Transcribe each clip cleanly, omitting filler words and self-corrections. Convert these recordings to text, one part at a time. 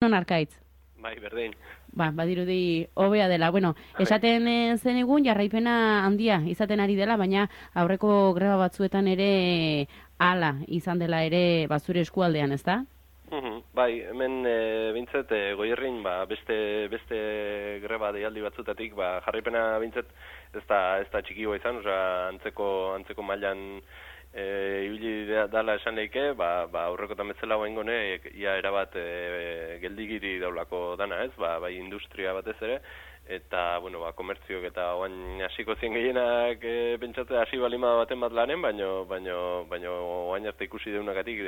egunon Arkaitz. Bai, berdin. Badirudi hobea dela. Bueno, esaten zen egun jarraipena handia izaten ari dela, baina aurreko greba batzuetan ere hala izan dela ere zure eskualdean, ezta? Bai, hemen bintzet Goierrin beste greba deialdi batzutatik jarraipena bintzet ez da txikigoa izan, antzeko mailan ibili dala esan leike, aurrekotan bezala guaingone ia erabat geldigiri daulako dana, ez? Bai industria batez ere, eta, komertzioak eta oain hasiko zien gehienak pentsatze hasi balima baten bat lanen, baino oain arte ikusi deunagatik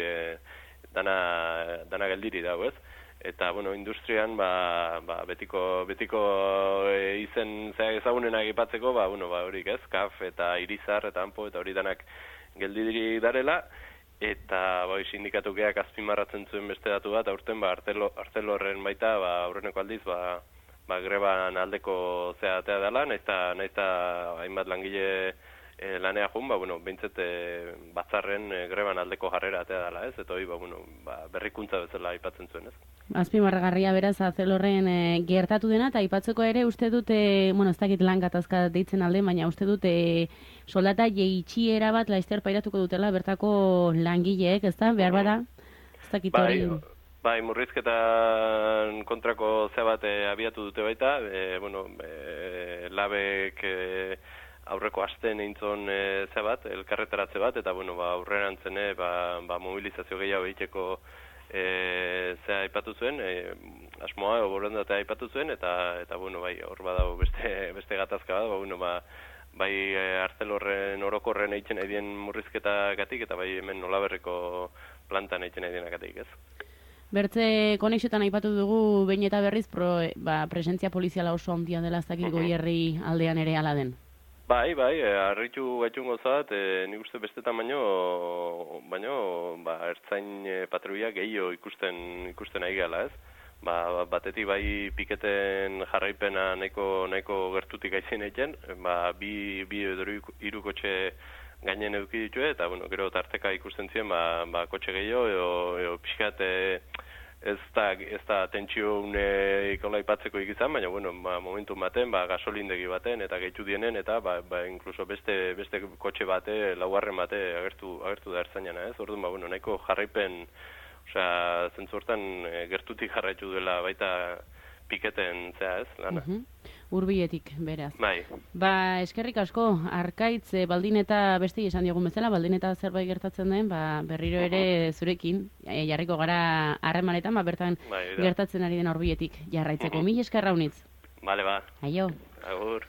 dana geldiri dago, ez? Eta, industrian, betiko izen ezagunenak ipatzeko, horik, ez? Kaf eta Irizar eta Anpo eta hori danak geldiri darela, eta sindikatukeak azpimarratzen zuen beste datu bat, aurten Arcelorren baita, aurreneko aldiz, greban aldeko zeatea dela, naizta hainbat langile lanea jun, behintzet batzarren greban aldeko jarrera atea dela, ez? Eta hori, berrikuntza bezala aipatzen zuen, ez? Azpimarragarria beraz Arcelorren gertatu dena, eta aipatzeko ere uste dute, ez dakit lan gatazka deitzen alde, baina uste dute soldata jeitxiera bat laizter pairatuko dutela bertako langileek, ez da? Behar bada? Ez dakit hori... Bai, murrizketan kontrako zea bat abiatu dute baita, labek aurreko asten eintzon zea bat, elkarretaratze bat, eta aurrerantzene mobilizazio gehiago egiteko zea aipatu zuen, asmoa borondatea aipatu zuen, eta hor badago beste gatazka bat, bai Arcelorren orokorren eitzen edien murrizketagatik, eta bai hemen Olaberriko plantan eitzen edienagatik, ez? Bertze konexiotan aipatu dugu behin eta berriz presentzia poliziala oso handia dela ez dakit Goierri aldean ere hala den. Bai, harritu gaitun gozat, nik uste bestetan baino ertzain patruia gehiago ikusten ari gala, ez? Batetik bai piketen jarraipena nahiko gertutik aizen egiten, bi edo hiru kotxe gainen eduki ditu, eta gero tarteka ikusten ziren kotxe gehiago, edo pixkat ez da tentsio une ikola ipatzeko ikizan, baina momentu baten, gasolindegi baten, eta gehitu dienen, eta inkluso beste kotxe bate, laugarren bate agertu da ertzainana, ez? Orduan, nahiko jarraipen, zentzu hortan gertutik jarraitu dela baita piketen zea, ez, lana. Hurbiletik, beraz. Bai. Eskerrik asko, Arkaitz, baldin eta beste esan diogun bezala, baldin eta zerbait gertatzen den, berriro ere zurekin, jarriko gara harremanetan, bertan gertatzen ari den hurbiletik jarraitzeko. Mil esker Raunitz. Bale, Aio. Agur.